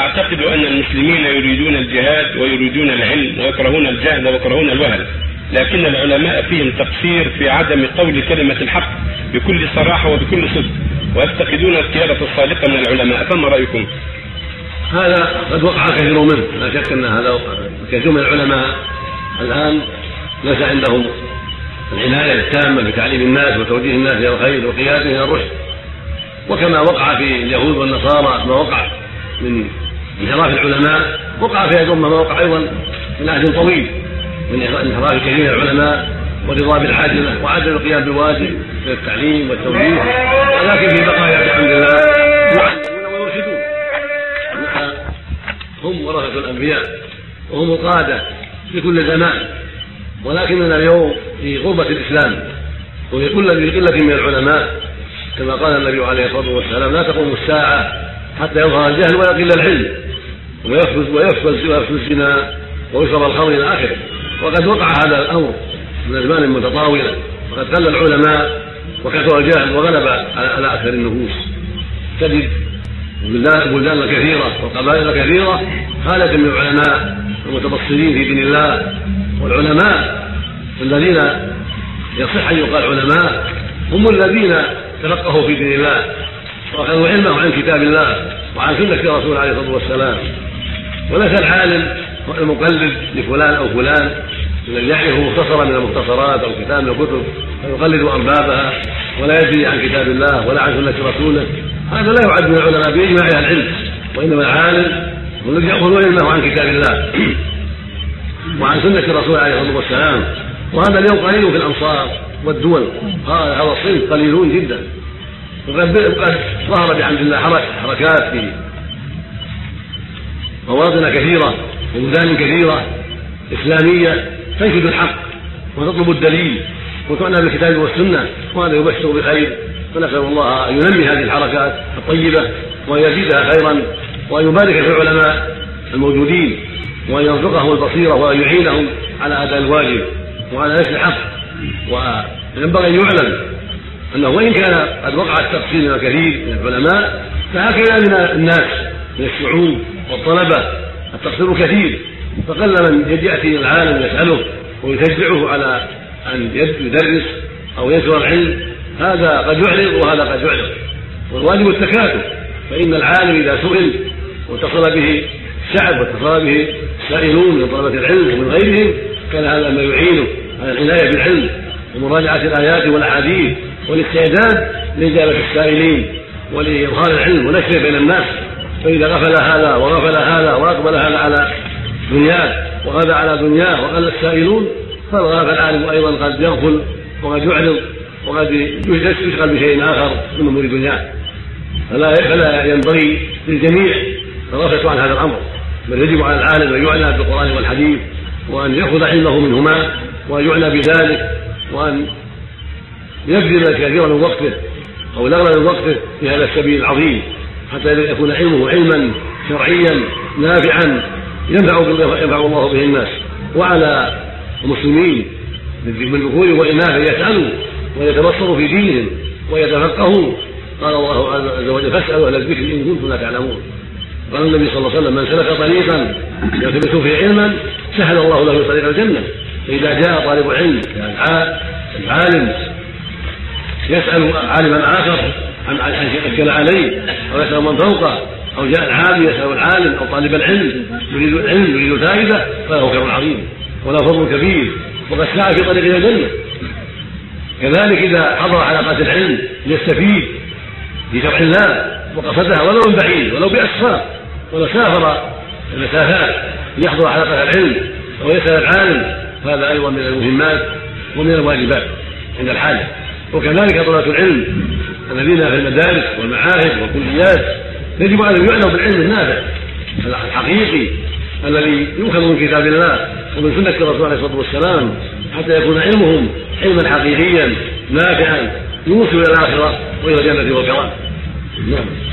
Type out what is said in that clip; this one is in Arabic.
أعتقد أن المسلمين يريدون الجهاد ويريدون العلم ويكرهون الجهل ويكرهون الوهن، لكن العلماء فيهم تقصير في عدم قول كلمة الحق بكل صراحة وبكل صدق، ويفتقدون القيادة الصادقة من العلماء، فما رأيكم؟ هذا قد وقع كثير منه، لا شك أن هذا كثير من العلماء الآن ليس عندهم العناية التامة بتعليم الناس وتوجيه الناس إلى الخير وقيادهم إلى الرشد، وكما وقع في اليهود والنصارى ما وقع من انحراف العلماء، وقع في هذه الأمة ما وقع أيضا من عهد طويل من انحراف كثير من العلماء ورضا بالحاجمة وعدم القيام بالواجب من التعليم والتوجيه، ولكن في بقايا بحمد الله يعلمون ويرشدون. هم ورثة الأنبياء وهم القادة في كل زمان، ولكننا اليوم في غربة الإسلام وفي قلة من العلماء، كما قال النبي عليه الصلاة والسلام: لا تقوم الساعة حتى يظهر الجهل ويقل العلم ويفسد الزنا ويشرب الخمر إلى آخره. وقد وقع هذا الأمر من أزمان متطاولة، وقد قل العلماء وكثر الجهل وغلب على أكثر النفوس. تجد بلدان كثيرة وقبائل كثيرة خالت من العلماء المتبصرين في دين الله، والعلماء الذين يصح أن يقال علماء هم الذين تفقهوا في دين الله وأخذوا علمه عن كتاب الله وعن سنة رسول عليه الصلاة والسلام، وليس العالم المقلد لفلان أو فلان الذي يعرف مختصرا من المختصرات أو كتاب من الكتب فيقلد أربابها ولا يدري عن كتاب الله ولا عن سنة رسوله، هذا لا يعد من العلماء بإجماع أهل العلم، وإنما العالم هو الذي يأخذ علمه عن كتاب الله وعن سنة الرسول عليه الصلاة والسلام. وهذا اليوم قليل في الأمصار والدول، هذا الصنف قليلون جدا، وقد ظهر بحمد الله حركات في مواطن كثيرة وبلدان كثيرة إسلامية تنشد الحق وتطلب الدليل وتعنى بالكتاب والسنة، وهذا يبشر بالخير، فنسأل الله أن ينمي هذه الحركات الطيبة ويزيدها خيرا وأن يبارك في العلماء الموجودين وأن يرزقهم البصيرة وأن يعينهم على أداء الواجب وعلى نشر الحق. وينبغي أن يعلم أنه وإن كان قد وقع التقصير من الكثير من العلماء فهكذا من الناس من الشعوب والطلبة التقصير كثير، فقل من يأتي العالم يسأله ويشجعه على أن يدرس أو ينشر العلم، هذا قد يعرض وهذا قد يعرض، والواجب التكاتف، فإن العالم إذا سئل واتصل به الشعب واتصل به السائلون من طلبة العلم ومن غيرهم كان هذا ما يعينه على العناية بالعلم ومراجعة الآيات والأحاديث والاستعداد لإجابة السائلين ولإظهار العلم ونشره بين الناس. فإذا غفل هذا وغفل هذا وأقبل هذا على دنياه وغدا على دنياه وقل السائلون، فالغافل العالم أيضا قد يغفل وقد يعرض وقد يشغل بشيء آخر من أمور دنياه. فلا ينبغي للجميع الغفلة عن هذا الأمر، بل يجب على العالم أن يعنى بالقرآن والحديث وأن يأخذ علمه منهما وأن يعنى بذلك وأن يبذل الكثير من وقته أو الأغلب من وقته في هذا السبيل العظيم حتى يكون علمه علما شرعيا نافعا ينفع الله به الناس. وعلى المسلمين من ذكور وإناث يسألوا ويتبصروا في دينهم ويتفقهوا. قال الله عز وجل: فاسألوا أهل الذكر إن كنتم لا تعلمون. قال النبي صلى الله عليه وسلم: من سلك طريقا يلتمس فيه علما سهل الله له طريق الجنة. فإذا جاء طالب علم العالم يسأل عالما آخر عن أشكل عليه أو يسأل من فوقه، أو جاء العالم يسأل العالم أو طالب العلم يريد العلم يريد فائدة، فله خير عظيم ولا فضل كبير وقد سعى في طريق إلى الجنة. كذلك إذا حضر حلقات العلم ليستفيد في شرع الله وقصدها ولو من بعيد ولو بأسفار ولو سافر المسافات ليحضر حلقات العلم ويسأل العالم، فهذا أيضا من المهمات ومن الواجبات عند الحاجة. وكذلك طلبة العلم الذين في المدارس والمعاهد والكليات يجب أن يعنوا بالعلم النافع الحقيقي الذي يؤخذ من كتاب الله ومن سنة الرسول عليه الصلاة والسلام، حتى يكون علمهم علما حقيقيا نافعا يوصل إلى الآخرة وإلى الجنة والكرام. نعم.